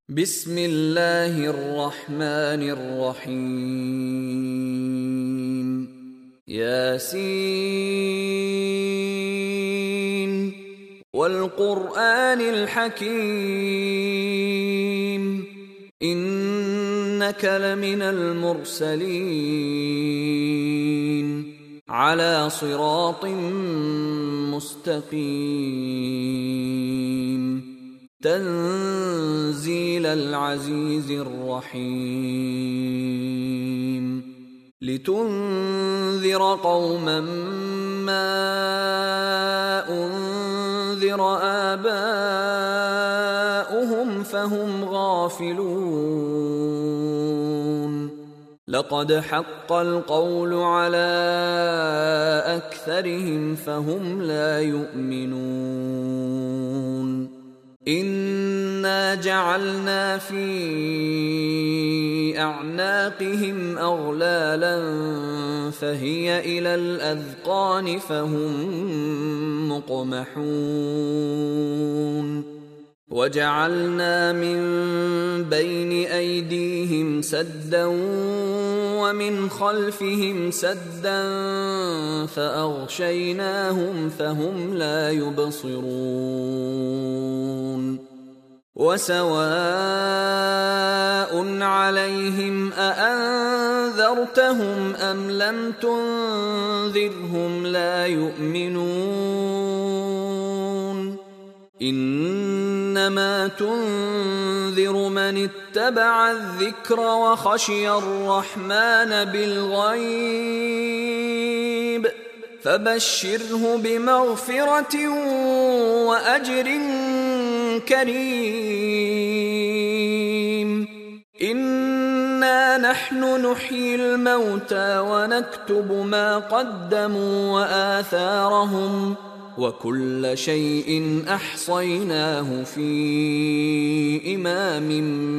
بسم الله الرحمن الرحيم ياسين والقرآن الحكيم إنك لمن المرسلين على صراط مستقيم تنزيل العزيز الرحيم لتنذر قوما ما أنذر آباؤهم فهم غافلون لقد حق القول على أكثرهم فهم لا يؤمنون إنا جعلنا في أعناقهم أغلالا فهي إلى الأذقان فهم مقمحون وجعلنا من بين أيديهم سدا ومن خلفهم سدا فأغشيناهم فهم لا يبصرون وسواء عليهم أأنذرتهم أم لم تنذرهم لا يؤمنون إنما تنذر من اتبع الذكر وخشي الرحمن بالغيب فبشره بمغفرة وأجر كريم إنا نحن نحيي الموتى ونكتب ما قدموا وآثارهم وكل شيء أحصيناه في إمام